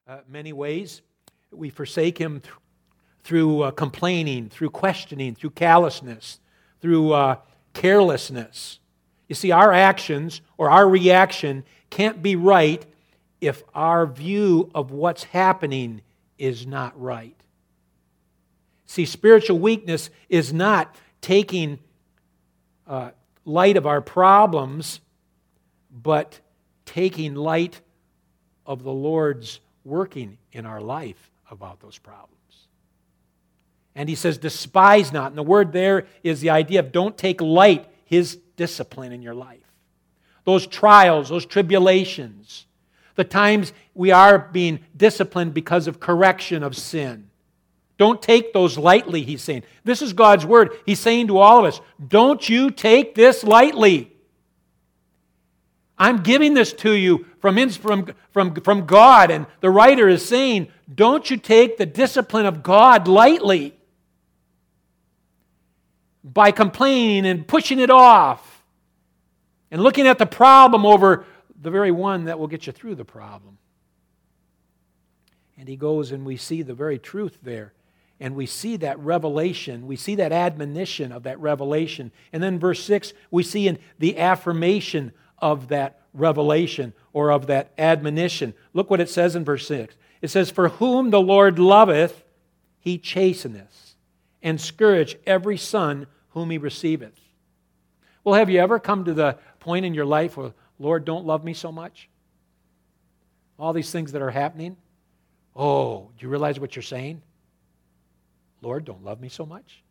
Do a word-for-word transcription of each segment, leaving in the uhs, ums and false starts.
uh, many ways. We forsake Him th- through uh, complaining, through questioning, through callousness, through uh, carelessness. You see, our actions or our reaction can't be right if our view of what's happening is not right. See, spiritual weakness is not taking uh, light of our problems, but taking light of the Lord's working in our life about those problems. And he says, despise not. And the word there is the idea of don't take light His discipline in your life. Those trials, those tribulations, the times we are being disciplined because of correction of sin. Don't take those lightly, he's saying. This is God's word. He's saying to all of us, don't you take this lightly. I'm giving this to you from, from, from, from God, and the writer is saying, don't you take the discipline of God lightly by complaining and pushing it off and looking at the problem over the very one that will get you through the problem. And he goes and we see the very truth there. And we see that revelation, we see that admonition of that revelation. And then verse six, we see in the affirmation of that revelation or of that admonition. Look what it says in verse six. It says, for whom the Lord loveth, He chasteneth, and scourge every son whom He receiveth. Well, have you ever come to the point in your life where, Lord, don't love me so much? All these things that are happening. Oh, do you realize what you're saying? Lord, don't love me so much?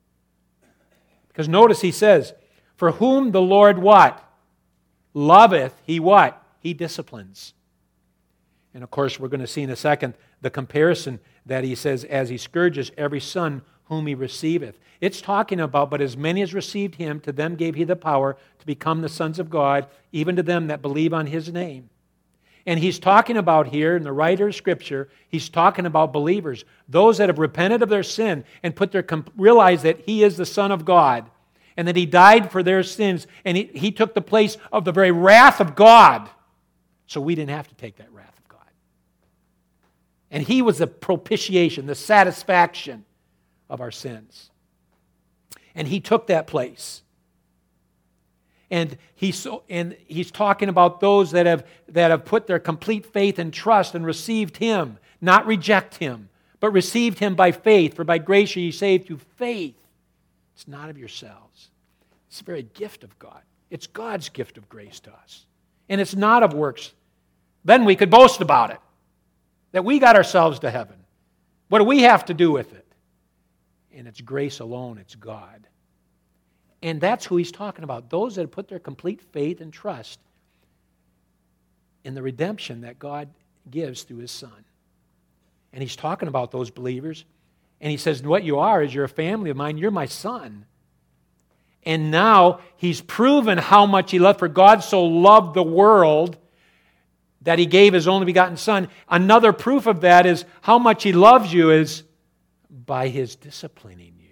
Because notice he says, for whom the Lord what? Loveth, He what? He disciplines. And of course, we're going to see in a second the comparison that he says, as He scourges every son whom He receiveth. It's talking about, but as many as received Him, to them gave He the power to become the sons of God, even to them that believe on His name. And he's talking about here, in the writer of Scripture, he's talking about believers, those that have repented of their sin and put their realize that He is the Son of God and that He died for their sins and he, he took the place of the very wrath of God, so we didn't have to take that wrath of God. And He was the propitiation, the satisfaction of our sins. And He took that place. And he's, so, and he's talking about those that have, that have put their complete faith and trust and received Him, not reject Him, but received Him by faith. For by grace are ye saved through faith. It's not of yourselves. It's the very gift of God. It's God's gift of grace to us. And it's not of works. Then we could boast about it, that we got ourselves to heaven. What do we have to do with it? And it's grace alone. It's God. And that's who he's talking about. Those that have put their complete faith and trust in the redemption that God gives through His Son. And he's talking about those believers. And he says, what you are is you're a family of mine. You're my son. And now he's proven how much he loved. For God so loved the world that He gave His only begotten Son. Another proof of that is how much He loves you is by His disciplining you.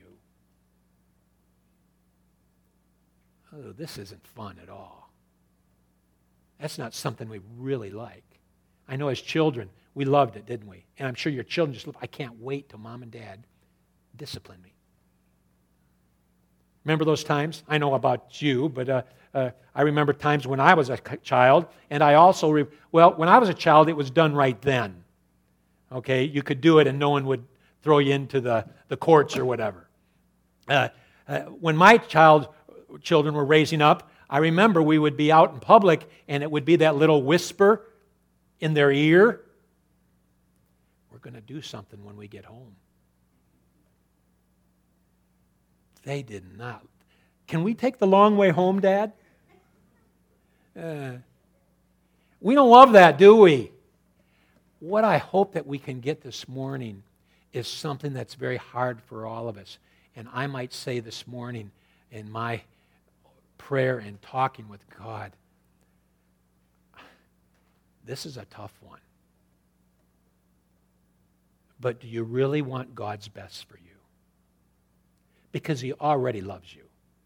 Oh, this isn't fun at all. That's not something we really like. I know as children, we loved it, didn't we? And I'm sure your children just, I can't wait till Mom and Dad discipline me. Remember those times? I know about you, but uh, uh, I remember times when I was a child, and I also, re- well, when I was a child, it was done right then. Okay, you could do it and no one would throw you into the, the courts or whatever. Uh, uh, when my child children were raising up, I remember we would be out in public and it would be that little whisper in their ear. We're going to do something when we get home. They did not. Can we take the long way home, Dad? Uh, we don't love that, do we? What I hope that we can get this morning is something that's very hard for all of us. And I might say this morning in my prayer and talking with God, this is a tough one. But do you really want God's best for you? Because He already loves you.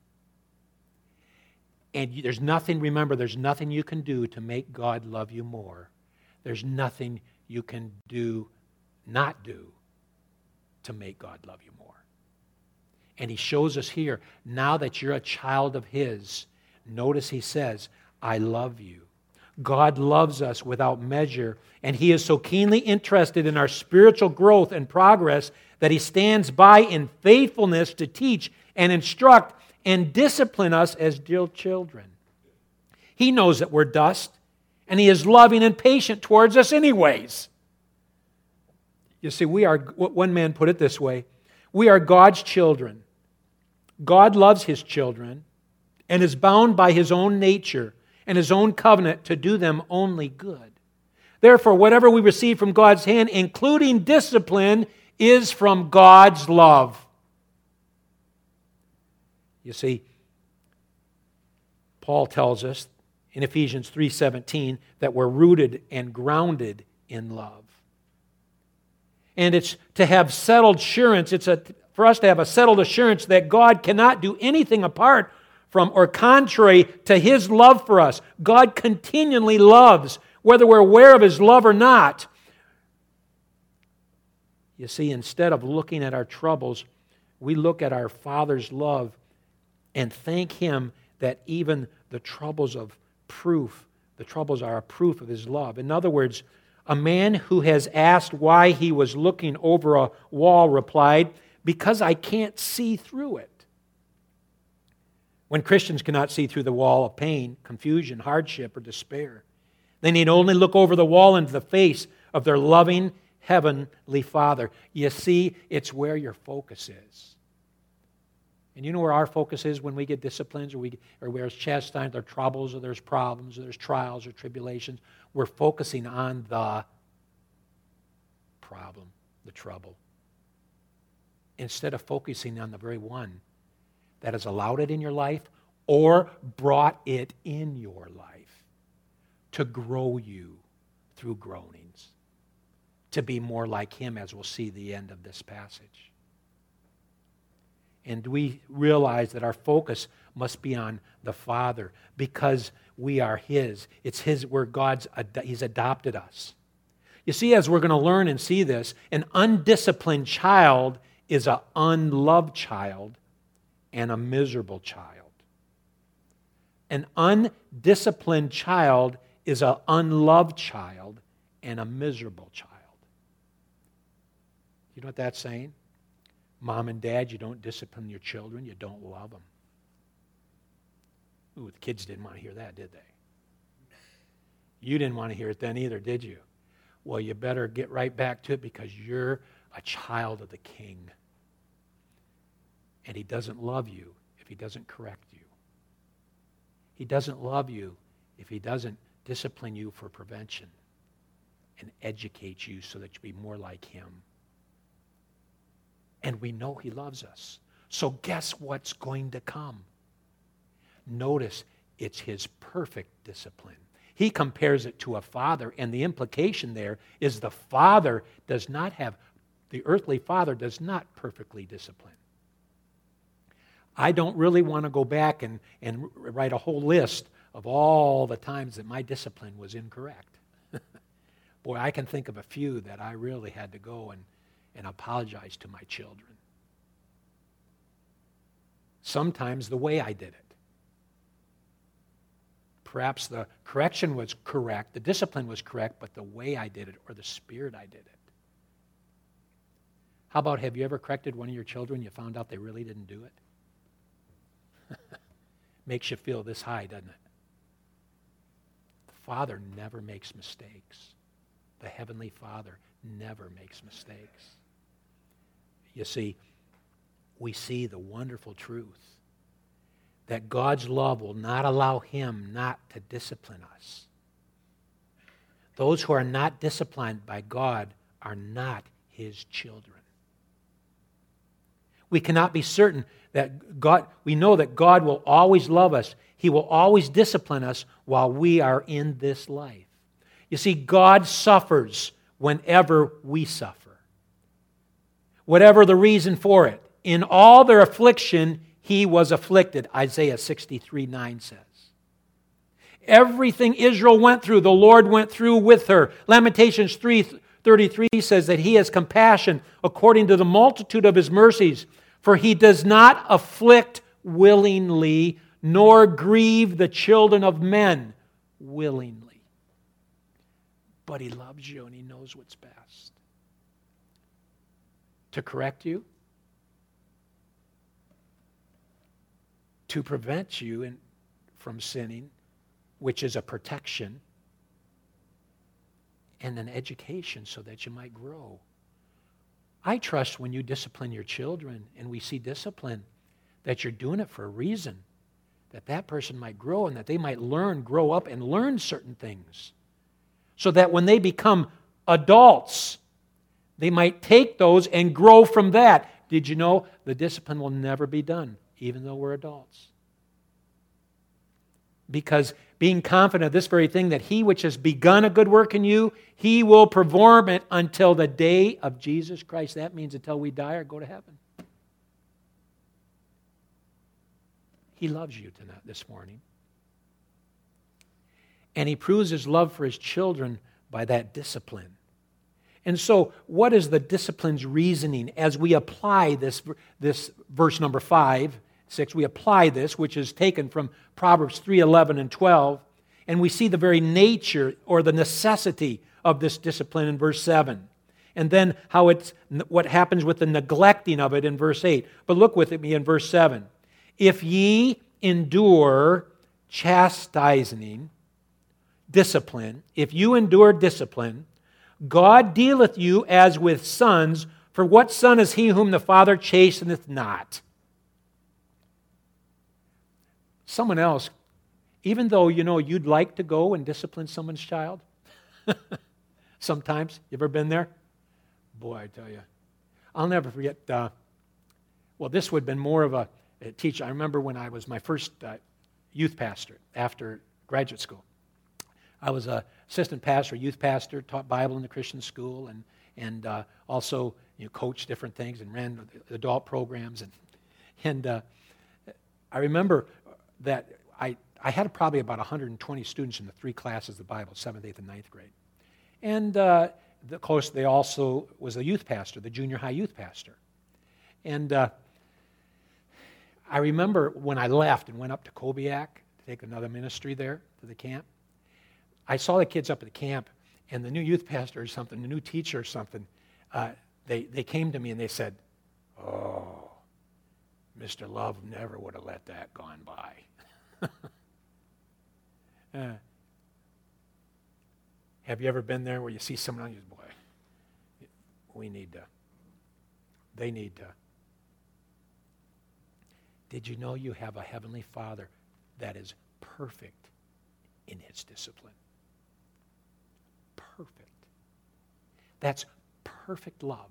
And there's nothing, remember, there's nothing you can do to make God love you more. There's nothing you can do, not do, to make God love you more. And he shows us here, now that you're a child of his, notice he says, I love you. God loves us without measure, and he is so keenly interested in our spiritual growth and progress that he stands by in faithfulness to teach and instruct and discipline us as dear children. He knows that we're dust, and he is loving and patient towards us anyways. You see, we are, one man put it this way, we are God's children. God loves his children and is bound by his own nature and his own covenant to do them only good. Therefore, whatever we receive from God's hand, including discipline, is from God's love. You see, Paul tells us in Ephesians three seventeen that we're rooted and grounded in love. And it's to have settled assurance, it's a, for us to have a settled assurance that God cannot do anything apart from or contrary to his love for us. God continually loves, whether we're aware of his love or not. You see, instead of looking at our troubles, we look at our Father's love and thank him that even the troubles of proof, the troubles are a proof of his love. In other words, a man who has asked why he was looking over a wall replied, because I can't see through it. When Christians cannot see through the wall of pain, confusion, hardship, or despair, they need only look over the wall into the face of their loving Heavenly Father. You see, it's where your focus is. And you know where our focus is when we get disciplines or, we, or where there's chastised, there are troubles, or there's problems, or there's trials or tribulations. We're focusing on the problem, the trouble, instead of focusing on the very one that has allowed it in your life or brought it in your life to grow you through groanings, to be more like him, as we'll see the end of this passage. And we realize that our focus must be on the Father because we are his. It's his, we're God's, he's adopted us. You see, as we're going to learn and see this, an undisciplined child is an unloved child and a miserable child. An undisciplined child is an unloved child and a miserable child. You know what that's saying? Mom and dad, you don't discipline your children, you don't love them. Ooh, the kids didn't want to hear that, did they? You didn't want to hear it then either, did you? Well, you better get right back to it because you're a child of the King. And he doesn't love you if he doesn't correct you. He doesn't love you if he doesn't discipline you for prevention and educate you so that you be more like him. And we know he loves us. So guess what's going to come? Notice it's his perfect discipline. He compares it to a father, and the implication there is the father does not have, the earthly father does not perfectly discipline. I don't really want to go back and, and write a whole list of all the times that my discipline was incorrect. Boy, I can think of a few that I really had to go and, and apologize to my children. Sometimes the way I did it. Perhaps the correction was correct, the discipline was correct, but the way I did it or the spirit I did it. How about, have you ever corrected one of your children and you found out they really didn't do it? Makes you feel this high, doesn't it? The Father never makes mistakes. The Heavenly Father never makes mistakes. You see, we see the wonderful truth that God's love will not allow him not to discipline us. Those who are not disciplined by God are not his children. We cannot be certain that God, we know that God will always love us. He will always discipline us while we are in this life. You see, God suffers whenever we suffer. Whatever the reason for it. In all their affliction, he was afflicted, Isaiah sixty-three nine says. Everything Israel went through, the Lord went through with her. Lamentations three thirty-three says that He has compassion according to the multitude of His mercies, for He does not afflict willingly, nor grieve the children of men willingly. But He loves you and He knows what's best. To correct you, to prevent you in, from sinning, which is a protection, and an education so that you might grow. I trust when you discipline your children, and we see discipline, that you're doing it for a reason, that that person might grow and that they might learn, grow up, and learn certain things, so that when they become adults, they might take those and grow from that. Did you know the discipline will never be done, even though we're adults? Because being confident of this very thing, that He which has begun a good work in you, He will perform it until the day of Jesus Christ. That means until we die or go to heaven. He loves you tonight, this morning. And He proves His love for His children by that discipline. And so, what is the discipline's reasoning as we apply this, this verse number five, six, we apply this, which is taken from Proverbs three, eleven, and twelve, and we see the very nature or the necessity of this discipline in verse seven. And then how it's what happens with the neglecting of it in verse eight. But look with me in verse seven. If ye endure chastising, discipline, if you endure discipline, God dealeth you as with sons, for what son is he whom the Father chasteneth not? Someone else, even though, you know, you'd like to go and discipline someone's child, sometimes, you ever been there? Boy, I tell you. I'll never forget, uh, well, this would have been more of a, a teacher. I remember when I was my first uh, youth pastor after graduate school. I was an assistant pastor, youth pastor, taught Bible in the Christian school, and and uh, also you know, coached different things and ran adult programs. And and uh, I remember that I, I had probably about one hundred twenty students in the three classes of the Bible, seventh, eighth, and ninth grade. And uh, of course, they also was a youth pastor, the junior high youth pastor. And uh, I remember when I left and went up to Kobiak to take another ministry there to the camp, I saw the kids up at the camp, and the new youth pastor or something, the new teacher or something, uh, they, they came to me and they said, "Oh, Mister Love never would have let that gone by." uh, have you ever been there where you see someone else, boy, we need to, they need to. Did you know you have a Heavenly Father that is perfect in His discipline? Perfect. That's perfect love.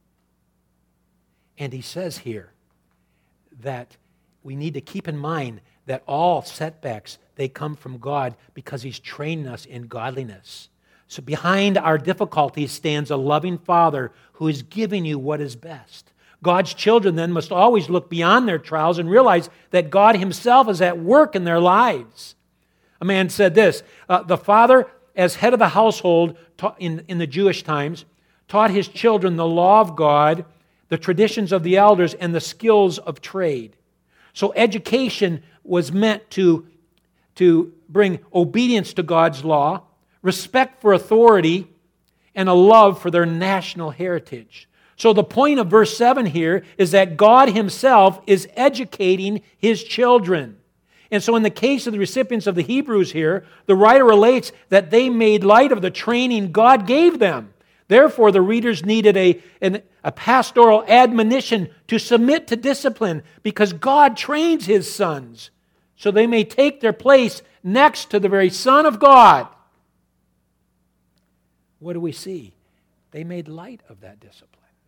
And He says here that we need to keep in mind that all setbacks, they come from God because He's training us in godliness. So behind our difficulties stands a loving Father who is giving you what is best. God's children then must always look beyond their trials and realize that God Himself is at work in their lives. A man said this, uh, the father, as head of the household taught in, in the Jewish times, taught his children the law of God, the traditions of the elders, and the skills of trade. So education was meant to, to bring obedience to God's law, respect for authority, and a love for their national heritage. So the point of verse seven here is that God Himself is educating His children. And so in the case of the recipients of the Hebrews here, the writer relates that they made light of the training God gave them. Therefore, the readers needed a, an, a pastoral admonition to submit to discipline because God trains His sons so they may take their place next to the very Son of God. What do we see? They made light of that discipline.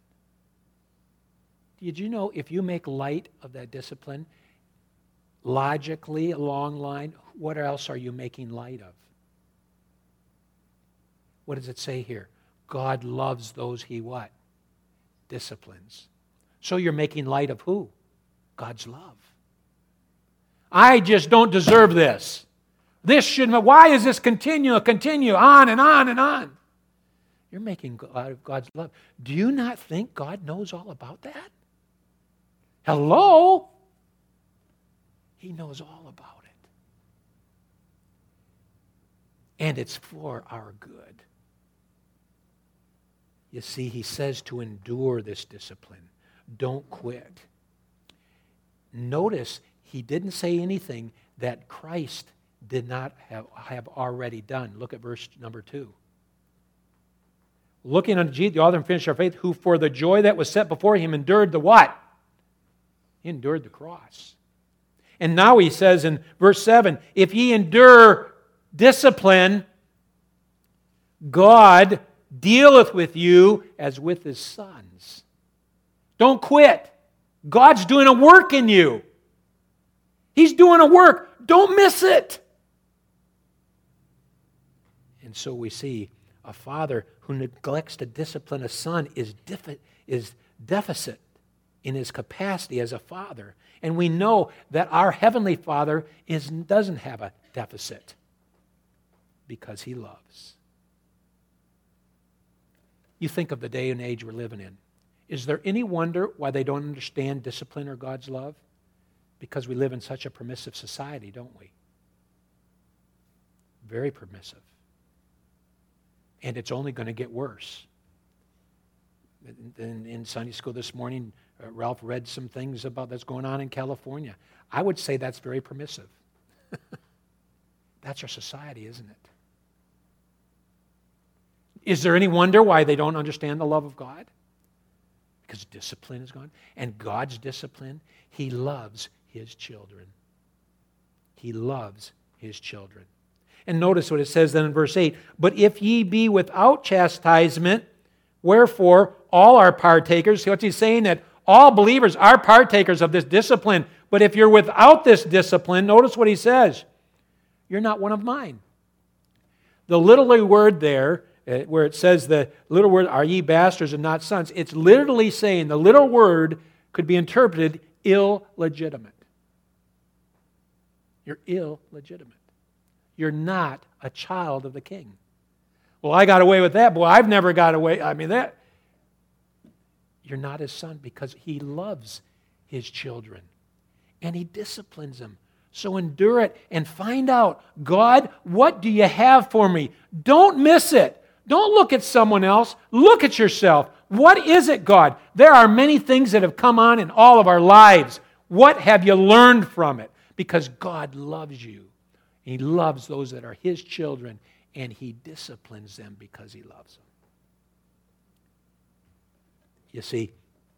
Did you know if you make light of that discipline, logically, a long line, what else are you making light of? What does it say here? God loves those He what? Disciplines. So you're making light of who? God's love. I just don't deserve this. This shouldn't, why is this continue, continue, on and on and on? You're making out of God's love. Do you not think God knows all about that? Hello? He knows all about it. And it's for our good. You see, he says to endure this discipline. Don't quit. Notice he didn't say anything that Christ did not have, have already done. Look at verse number two. Looking unto Jesus, the author and finisher of faith, who for the joy that was set before him endured the what? He endured the cross. And now he says in verse seven, if ye endure discipline, God dealeth with you as with his sons. Don't quit. God's doing a work in you. He's doing a work. Don't miss it. And so we see a father who neglects to discipline a son is, defi- is deficit in his capacity as a father. And we know that our Heavenly Father is, doesn't have a deficit because he loves. You think of the day and age we're living in. Is there any wonder why they don't understand discipline or God's love? Because we live in such a permissive society, don't we? Very permissive. And it's only going to get worse. In, in Sunday school this morning, uh, Ralph read some things about that's going on in California. I would say that's very permissive. That's our society, isn't it? Is there any wonder why they don't understand the love of God? Because discipline is gone. And God's discipline, he loves his children. He loves his children. And notice what it says then in verse eight. But if ye be without chastisement, wherefore all are partakers. See what he's saying? That all believers are partakers of this discipline. But if you're without this discipline, notice what he says. You're not one of mine. The literary word there, where it says the little word, are ye bastards and not sons, it's literally saying, the little word could be interpreted illegitimate. You're illegitimate. You're not a child of the king. Well, I got away with that. Boy, I've never got away. I mean, that. You're not his son because he loves his children. And he disciplines them. So endure it and find out, God, what do you have for me? Don't miss it. Don't look at someone else. Look at yourself. What is it, God? There are many things that have come on in all of our lives. What have you learned from it? Because God loves you. He loves those that are his children, and he disciplines them because he loves them. You see,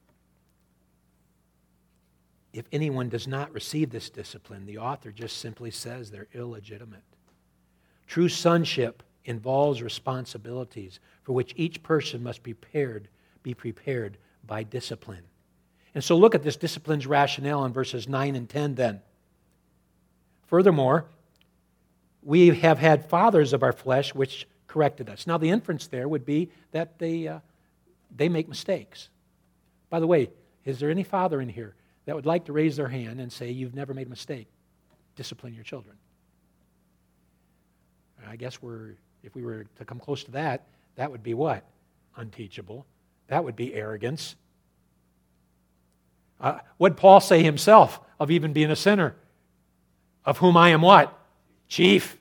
if anyone does not receive this discipline, the author just simply says they're illegitimate. True sonship involves responsibilities for which each person must be prepared, be prepared by discipline. And so look at this discipline's rationale in verses nine and ten then. Furthermore, we have had fathers of our flesh which corrected us. Now the inference there would be that they, uh, they make mistakes. By the way, is there any father in here that would like to raise their hand and say, you've never made a mistake? Discipline your children. I guess we're, if we were to come close to that, that would be what? Unteachable. That would be arrogance. Uh, what did Paul say himself of even being a sinner? Of whom I am what? Chief.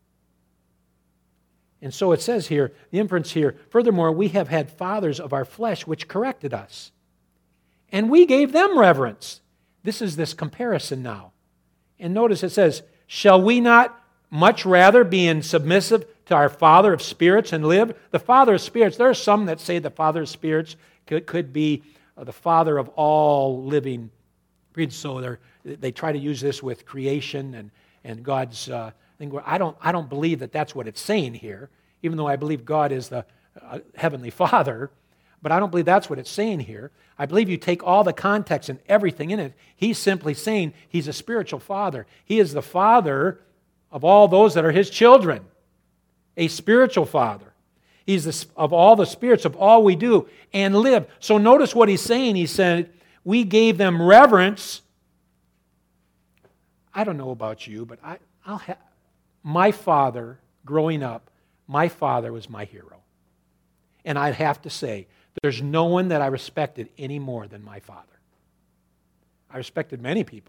And so it says here, the inference here, furthermore, we have had fathers of our flesh which corrected us. And we gave them reverence. This is this comparison now. And notice it says, shall we not much rather be submissive to our Father of spirits and live? The Father of spirits, there are some that say the Father of spirits could, could be the Father of all living breeds. So they try to use this with creation and, and God's uh, thing. I don't, I don't believe that that's what it's saying here, even though I believe God is the uh, Heavenly Father. But I don't believe that's what it's saying here. I believe you take all the context and everything in it. He's simply saying he's a spiritual father. He is the father of all those that are his children. A spiritual father. He's the, of all the spirits of all we do and live. So notice what he's saying. He said, we gave them reverence. I don't know about you, but I, I'll have my father, growing up, my father was my hero. And I'd have to say, there's no one that I respected any more than my father. I respected many people.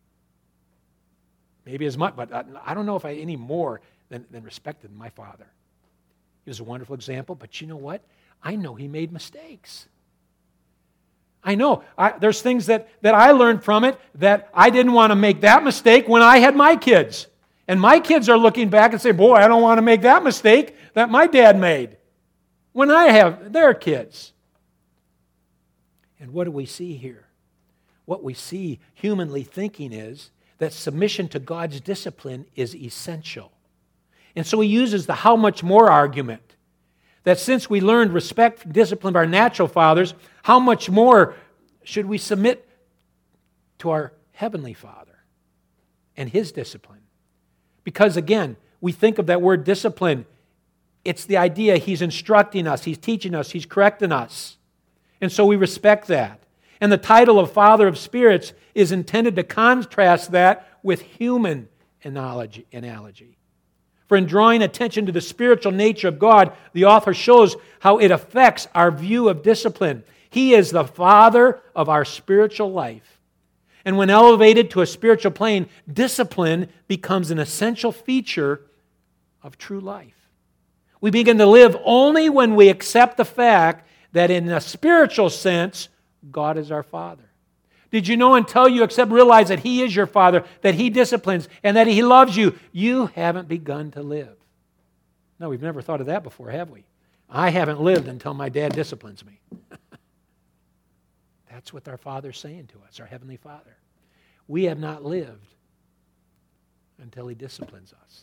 Maybe as much, but I don't know if I any more than, than respected my father. He was a wonderful example, but you know what? I know he made mistakes. I know. I, there's things that, that I learned from it that I didn't want to make that mistake when I had my kids. And my kids are looking back and say, boy, I don't want to make that mistake that my dad made when I have their kids. And what do we see here? What we see, humanly thinking, is that submission to God's discipline is essential. And so he uses the how much more argument. That since we learned respect and discipline of our natural fathers, how much more should we submit to our heavenly Father and his discipline? Because again, we think of that word discipline, it's the idea he's instructing us, he's teaching us, he's correcting us. And so we respect that. And the title of Father of Spirits is intended to contrast that with human analogy. analogy. For in drawing attention to the spiritual nature of God, the author shows how it affects our view of discipline. He is the Father of our spiritual life. And when elevated to a spiritual plane, discipline becomes an essential feature of true life. We begin to live only when we accept the fact that in a spiritual sense, God is our Father. Did you know until you accept, realize that He is your Father, that He disciplines, and that He loves you, you haven't begun to live? No, we've never thought of that before, have we? I haven't lived until my dad disciplines me. That's what our Father's saying to us, our Heavenly Father. We have not lived until He disciplines us.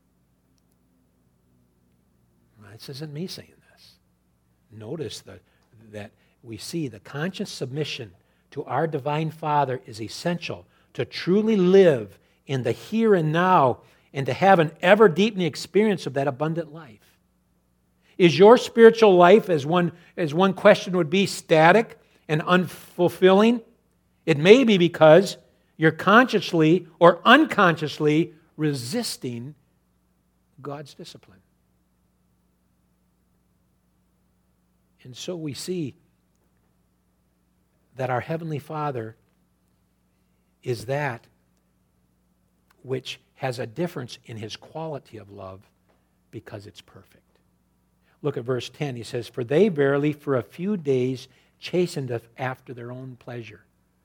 Now, this isn't me saying this. Notice the, that we see the conscious submission to our divine Father is essential to truly live in the here and now and to have an ever-deepening experience of that abundant life. Is your spiritual life, as one, as one question would be, static and unfulfilling? It may be because you're consciously or unconsciously resisting God's discipline. And so we see that our Heavenly Father is that which has a difference in His quality of love because it's perfect. Look at verse ten. He says, "For they verily for a few days chastened us after their own pleasure."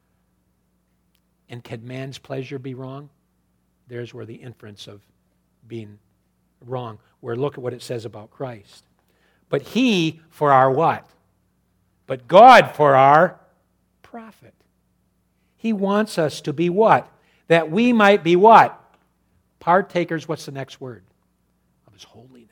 And can man's pleasure be wrong? There's where the inference of being wrong, where look at what it says about Christ. But He for our what? But God for our profit. He wants us to be what? That we might be what? Partakers, what's the next word? Of His holiness.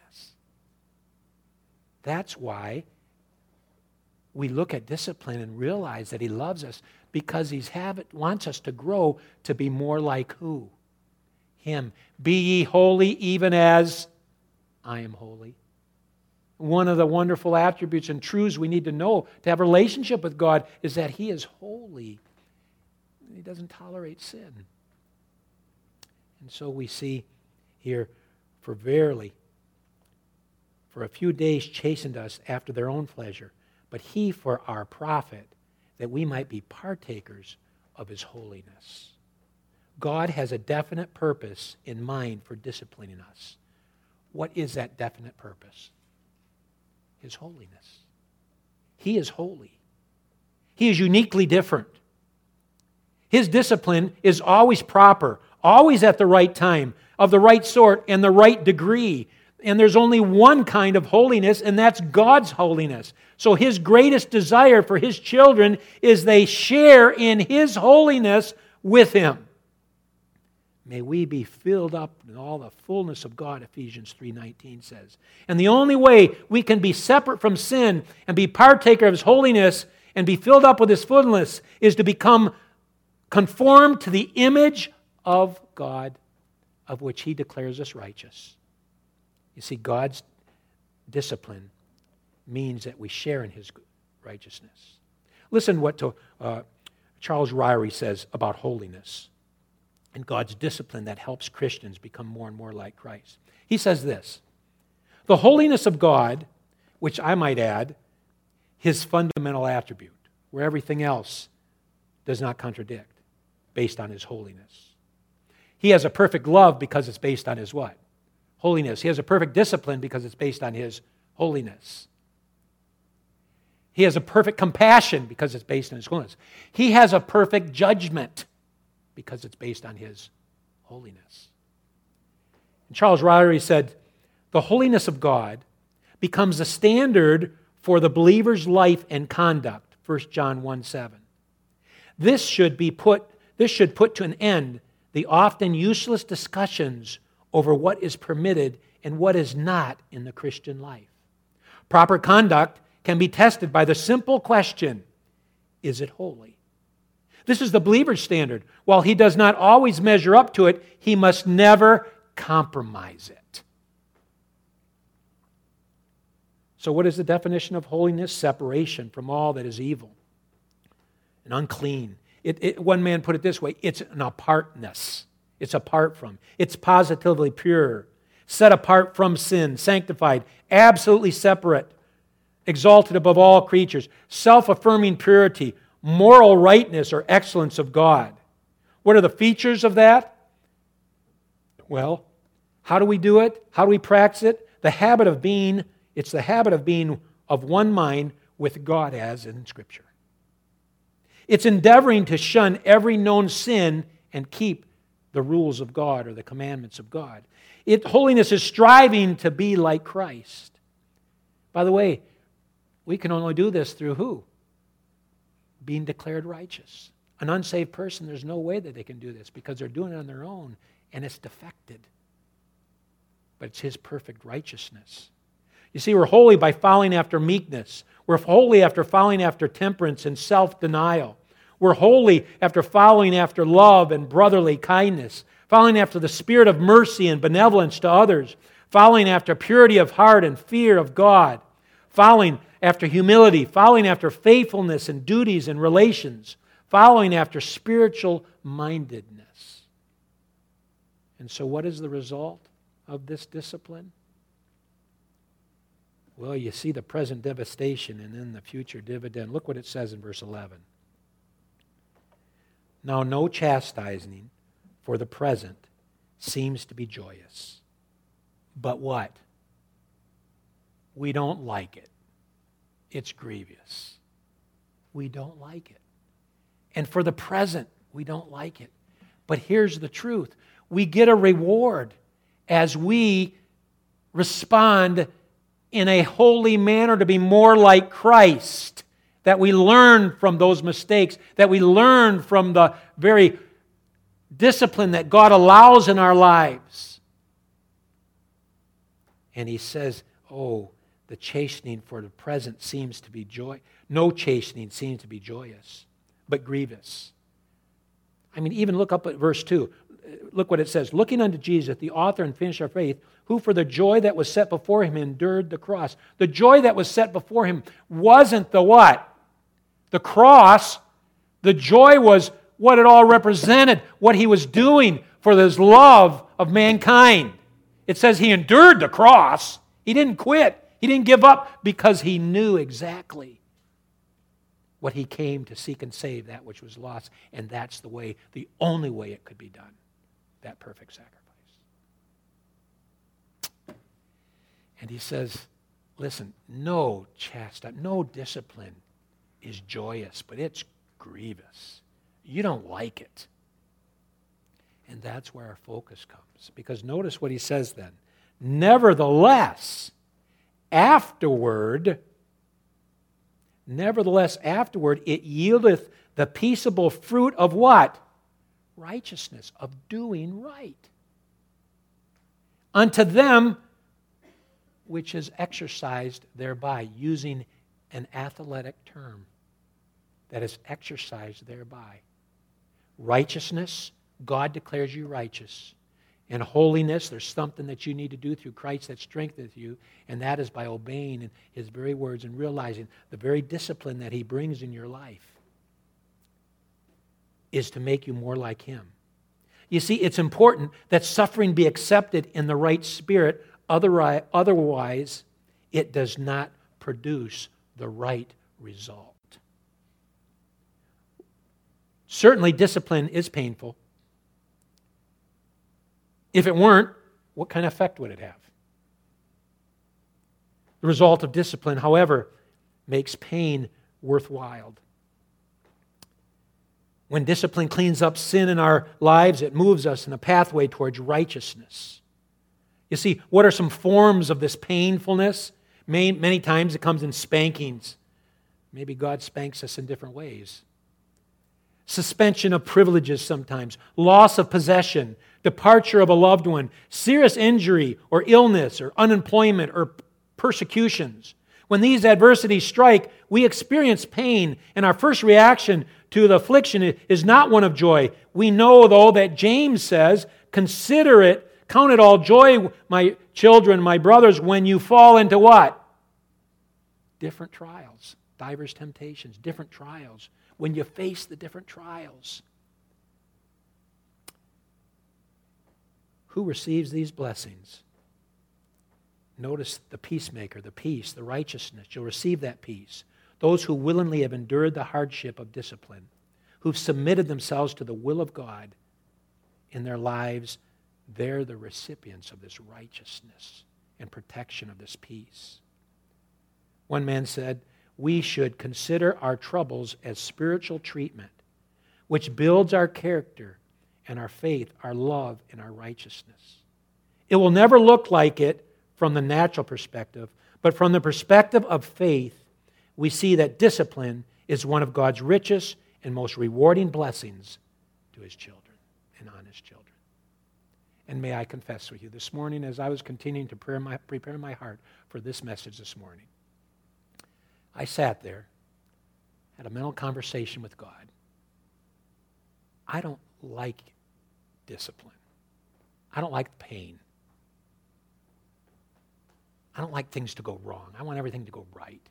That's why we look at discipline and realize that He loves us because He wants us to grow to be more like who? Him. Be ye holy even as I am holy. One of the wonderful attributes and truths we need to know to have a relationship with God is that He is holy. He doesn't tolerate sin. And so we see here, for verily, for a few days chastened us after their own pleasure, but He for our profit, that we might be partakers of His holiness. God has a definite purpose in mind for disciplining us. What is that definite purpose? His holiness. He is holy. He is uniquely different. His discipline is always proper, always at the right time, of the right sort and the right degree. And there's only one kind of holiness, and that's God's holiness. So His greatest desire for His children is they share in His holiness with Him. May we be filled up in all the fullness of God, Ephesians three nineteen says. And the only way we can be separate from sin and be partaker of His holiness and be filled up with His fullness is to become conformed to the image of God, of which He declares us righteous. You see, God's discipline means that we share in His righteousness. Listen what to, uh, Charles Ryrie says about holiness and God's discipline that helps Christians become more and more like Christ. He says this: "The holiness of God which I might add, his fundamental attribute, where everything else does not contradict, based on his holiness. He has a perfect love because it's based on his what? Holiness. He has a perfect discipline because it's based on his holiness. He has a perfect compassion because it's based on his holiness. He has a perfect judgment because it's based on his holiness. And Charles Ryrie said, the holiness of God becomes the standard for the believer's life and conduct, First John one seven. This should be put, this should put to an end the often useless discussions over what is permitted and what is not in the Christian life. Proper conduct can be tested by the simple question, is it holy? This is the believer's standard. While he does not always measure up to it, he must never compromise it. So what is the definition of holiness? Separation from all that is evil and unclean. It, it, one man put it this way, it's an apartness. It's apart from. It's positively pure, set apart from sin, sanctified, absolutely separate, exalted above all creatures, self-affirming purity, moral rightness or excellence of God. What are the features of that? Well, how do we do it? How do we practice it? The habit of being, it's the habit of being of one mind with God as in Scripture. It's endeavoring to shun every known sin and keep the rules of God or the commandments of God. It, holiness is striving to be like Christ. By the way, we can only do this through who? Being declared righteous. An unsaved person, there's no way that they can do this because they're doing it on their own and it's defected. But it's His perfect righteousness. You see, we're holy by following after meekness. We're holy after following after temperance and self-denial. We're holy after following after love and brotherly kindness, following after the spirit of mercy and benevolence to others, following after purity of heart and fear of God, following after humility, following after faithfulness and duties and relations, following after spiritual mindedness. And so what is the result of this discipline? Well, you see the present devastation and then the future dividend. Look what it says in verse eleven. Now no chastising for the present seems to be joyous. But what? We don't like it. It's grievous. We don't like it. And for the present, we don't like it. But here's the truth. We get a reward as we respond in a holy manner to be more like Christ. That we learn from those mistakes, that we learn from the very discipline that God allows in our lives. And He says, oh, the chastening for the present seems to be joy. No chastening seems to be joyous, but grievous. I mean, even look up at verse two. Look what it says. Looking unto Jesus, the author and finisher of faith, who for the joy that was set before Him endured the cross. The joy that was set before Him wasn't the what? The cross. The joy was what it all represented, what He was doing for His love of mankind. It says He endured the cross. He didn't quit. He didn't give up because He knew exactly what He came to seek and save, that which was lost. And that's the way, the only way it could be done, that perfect sacrifice. And He says, listen, no chastisement, no discipline is joyous, but it's grievous. You don't like it. And that's where our focus comes. Because notice what He says then. Nevertheless, afterward, nevertheless, afterward, it yieldeth the peaceable fruit of what? Righteousness, of doing right. Unto them which is exercised thereby, using an athletic term that is exercised thereby. Righteousness, God declares you righteous. And holiness, there's something that you need to do through Christ that strengthens you, and that is by obeying His very words and realizing the very discipline that He brings in your life is to make you more like Him. You see, it's important that suffering be accepted in the right spirit, otherwise it does not produce the right result. Certainly, discipline is painful. If it weren't, what kind of effect would it have? The result of discipline, however, makes pain worthwhile. When discipline cleans up sin in our lives, it moves us in a pathway towards righteousness. You see, what are some forms of this painfulness? Many, many times it comes in spankings. Maybe God spanks us in different ways. Suspension of privileges sometimes, loss of possession, departure of a loved one, serious injury or illness or unemployment or persecutions. When these adversities strike, we experience pain, and our first reaction to the affliction is not one of joy. We know, though, that James says, consider it, count it all joy, my children, my brothers, when you fall into what? Different trials, diverse temptations, different trials. When you face the different trials. Who receives these blessings? Notice the peacemaker, the peace, the righteousness. You'll receive that peace. Those who willingly have endured the hardship of discipline, who've submitted themselves to the will of God in their lives, they're the recipients of this righteousness and protection of this peace. One man said, we should consider our troubles as spiritual treatment, which builds our character and our faith, our love, and our righteousness. It will never look like it from the natural perspective, but from the perspective of faith, we see that discipline is one of God's richest and most rewarding blessings to His children and on His children. And may I confess with you this morning, as I was continuing to prepare my, prepare my heart for this message this morning, I sat there, had a mental conversation with God. I don't like discipline. I don't like pain. I don't like things to go wrong. I want everything to go right.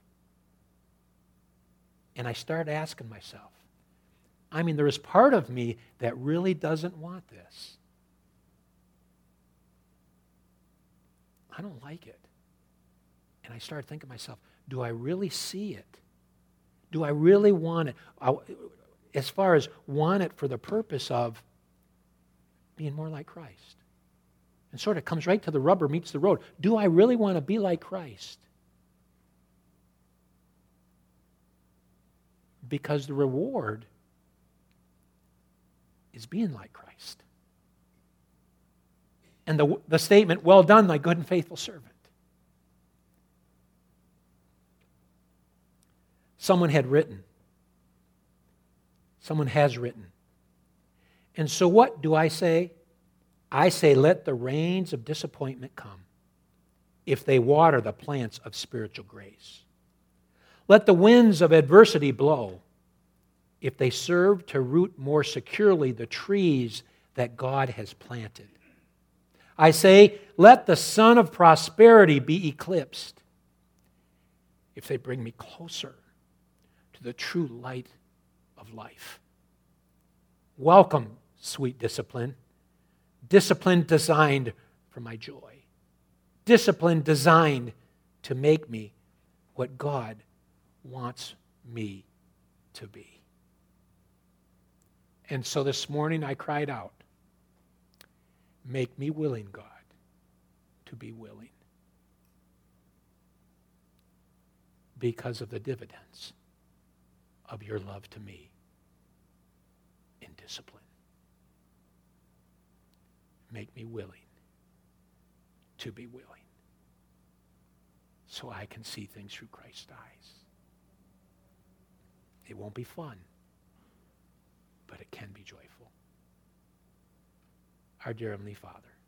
And I started asking myself, I mean, there is part of me that really doesn't want this. I don't like it. And I started thinking to myself, do I really see it? Do I really want it? I, as far as want it for the purpose of being more like Christ. And sort of comes right to the rubber meets the road. Do I really want to be like Christ? Because the reward is being like Christ. And the, the statement, well done, thy good and faithful servant. Someone had written. Someone has written. And so what do I say? I say, let the rains of disappointment come if they water the plants of spiritual grace. Let the winds of adversity blow if they serve to root more securely the trees that God has planted. I say, let the sun of prosperity be eclipsed if they bring me closer to the true light of life. Welcome, sweet discipline. Discipline designed for my joy. Discipline designed to make me what God wants me to be. And so this morning I cried out, make me willing, God, to be willing. Because of the dividends of your love to me in discipline. Make me willing to be willing so I can see things through Christ's eyes. It won't be fun, but it can be joyful. Our dear Heavenly Father,